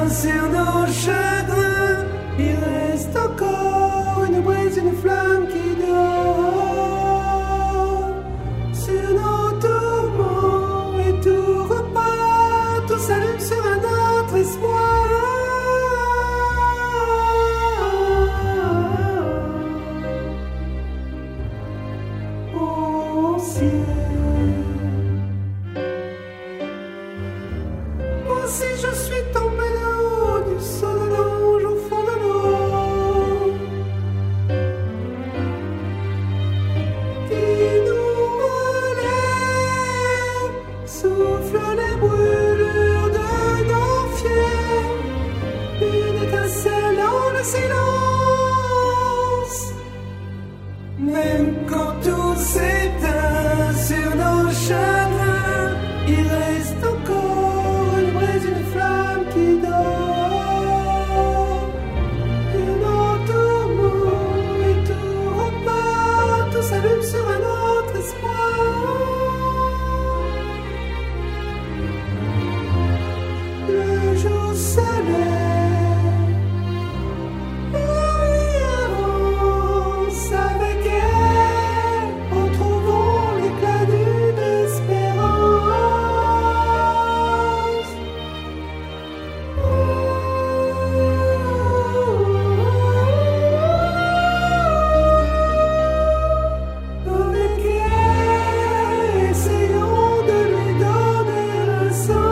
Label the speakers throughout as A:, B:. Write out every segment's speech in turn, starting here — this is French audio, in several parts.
A: sur nos chagrins, il reste encore une brise, une flamme qui dort. Sur nos tourments et tout repart, tout s'allume sur un autre espoir. Au ciel. Si je suis tombé là du sol de l'ange au fond de l'eau, qui nous relève, souffle les brûlures de nos fiers, une étincelle dans le silence. Même quand tout s'éteint sur nos chagrins, il reste encore une flamme qui dort. Et nos tourments et tout repart, tout s'allume sur un autre espoir. Le jour se lève et avance avec elle, retrouvons l'éclat d'une espérance. Avec elle, essayons de lui donner un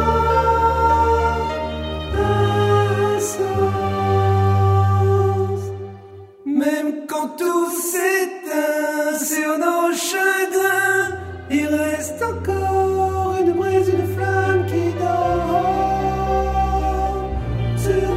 A: sens. Même quand tout s'éteint sur nos chagrins, il reste encore une brise, une flamme qui dort. Sur